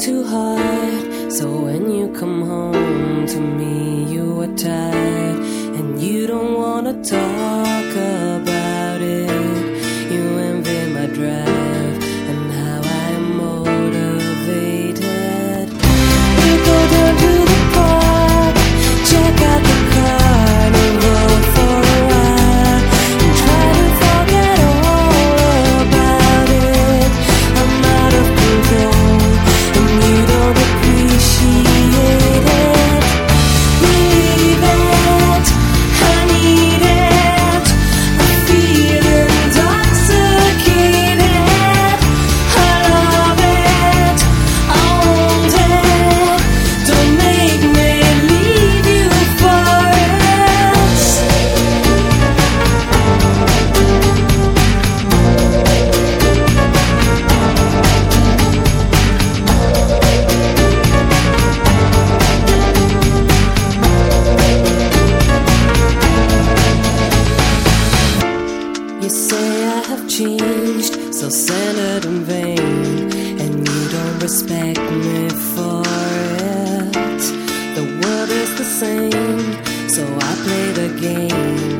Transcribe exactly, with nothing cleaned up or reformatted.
too hard. So when you come home to me, you are tired and you don't wanna talk about it. You envy my drive and how I am motivated. We go down to the park, check out the carnival for a while, and try to forget all about it. I'm out of control and you don't appreciate it. Leave it, I need it. I feel intoxicated. I love it, I want it. Don't make me leave you for it. You say I have changed, so centered in vain, and you don't respect me for it. The world is the same, so I play the game.